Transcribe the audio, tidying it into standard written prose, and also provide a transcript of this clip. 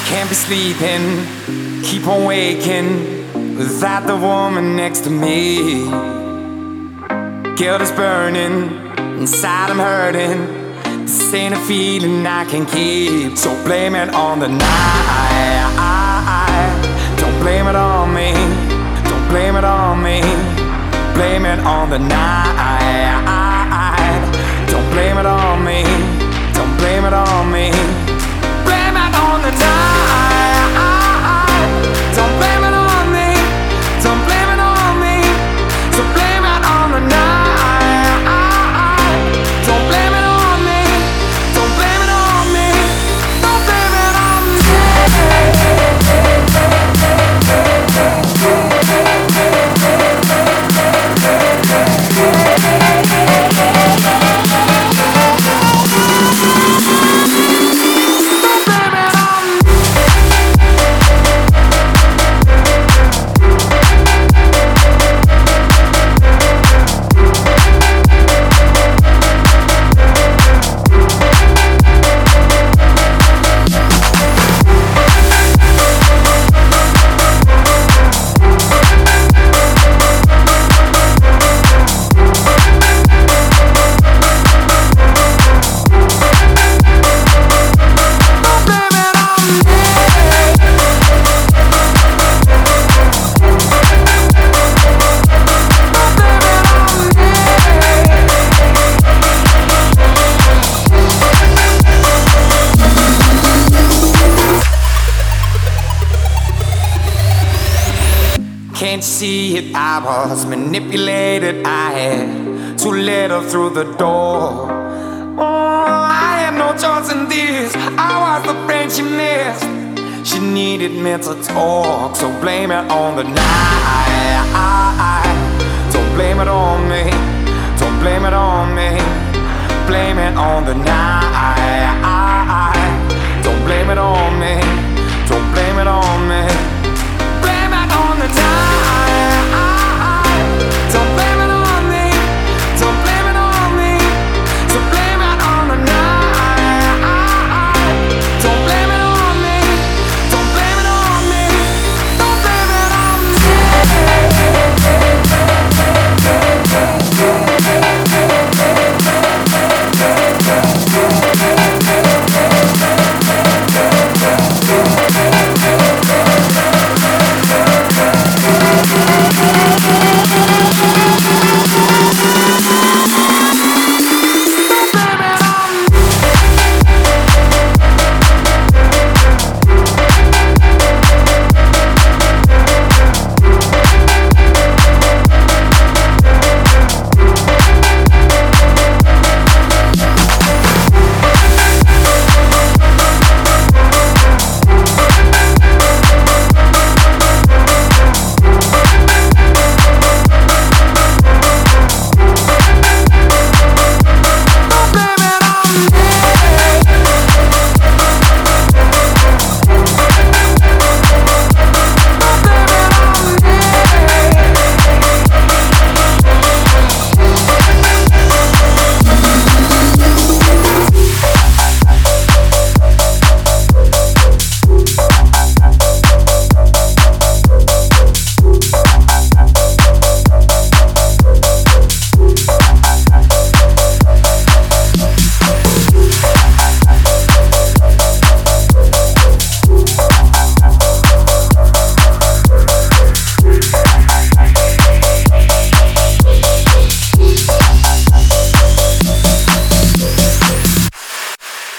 Can't be sleeping, keep on waking without the woman next to me. Guilt is burning, inside I'm hurting. This ain't a feeling I can keep. So blame it on the night. Don't blame it on me. Don't blame it on me. Blame it on the night. Don't blame it on me. Don't blame it on me. Blame it on the night. Don't blame it on me. Don't blame it on me. So blame it on the night. Don't blame it on me. Don't blame it on me. Don't blame it on me. Can't you see it? I was manipulated. I had to let her through the door. Oh, I had no choice in this. I was the friend she missed. She needed me to talk, so blame it on the night. Don't blame it on me. Don't blame it on me. Blame it on the night. Don't blame it on me.